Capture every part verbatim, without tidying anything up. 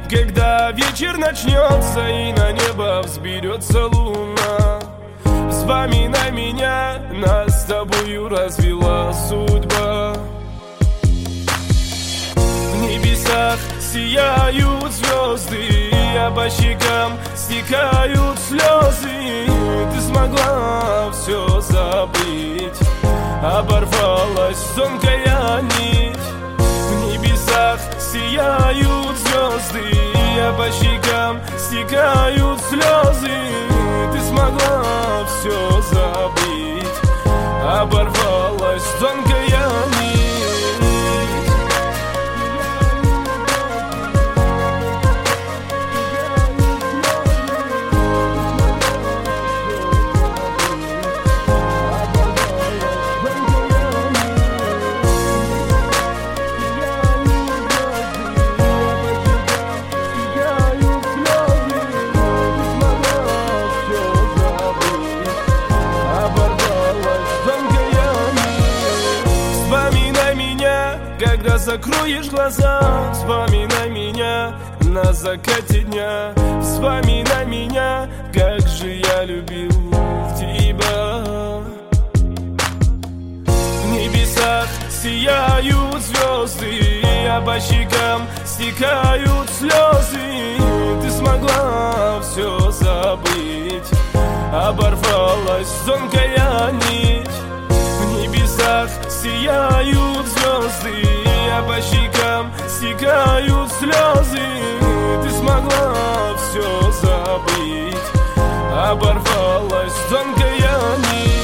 когда вечер начнется и на небо взберется луна. Вспоминай меня, нас с тобою развела судьба. В небесах сияют звезды, а по щекам стекают слезы. Ты смогла все забыть, оборвалась тонкая нить. В небесах сияют звезды, а по щекам стекают слезы. Ты смогла все забыть, оборвалась тонкая нить. Когда закроешь глаза, вспоминай меня на закате дня. Вспоминай меня, как же я любил тебя. В небесах сияют звезды, а по щекам стекают слезы. Ты смогла все забыть, оборвалась тонкая нить. В небесах сияют звезды, а по щекам стекают слезы. Ты смогла все забыть, оборвалась тонкая нить.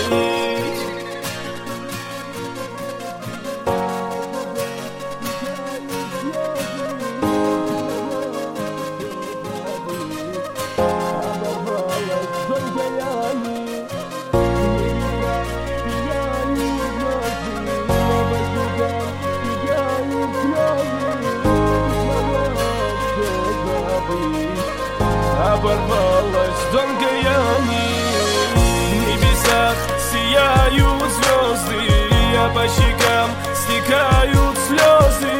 Оборвалась тонкая нить. В небесах сияют звезды, а по щекам стекают слезы.